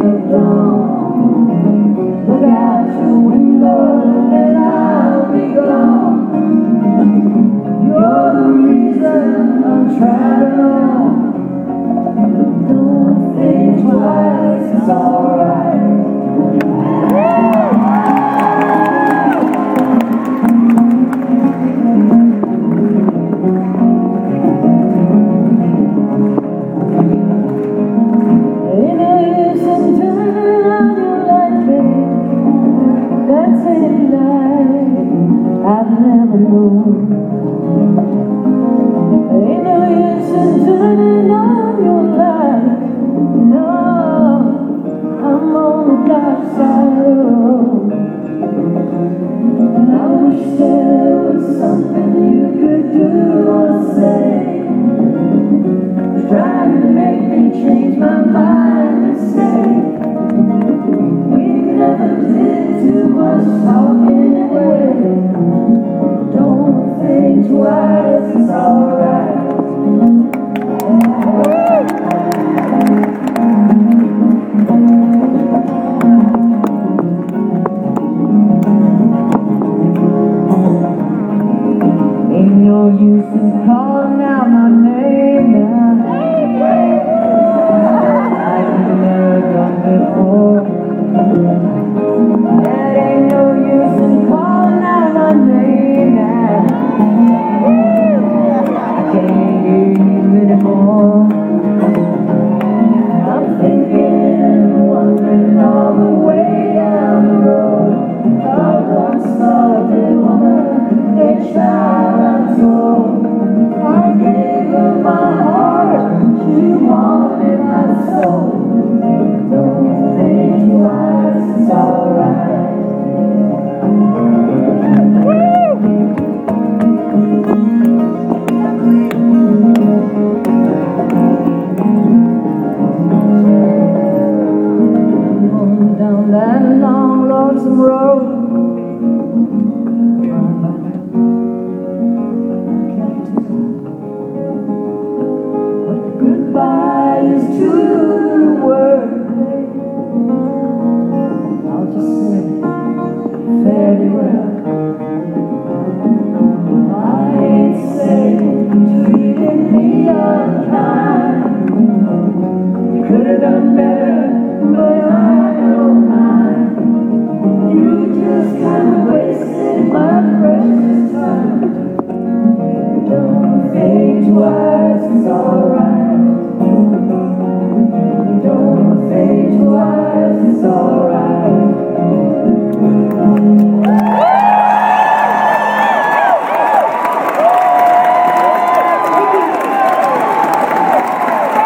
of dawn. Look out your window and I'll be gone. You're the reason I'm traveling on. Don't think twice, it's alright. I've never known. Ain't no use in turning on your light. No, I'm on the dark side of the road. I wish there was something you could do or say, trying to make me change my mind and say we never did too much talking anyway. Don't think twice, it's alright. Ain't no use in calling out my name now. I've never done before. There ain't no use in calling out my name now. I can't hear you anymore. I'm thinking, wondering all the way down the road. I once loved a woman, a child I'm told. I gave her my heart, she wanted my soul. Don't think twice, it's alright. Down that long, lonesome road, but goodbye is too the word. I'll just say fare thee well. I ain't saying you treated me unkind. You could have done better.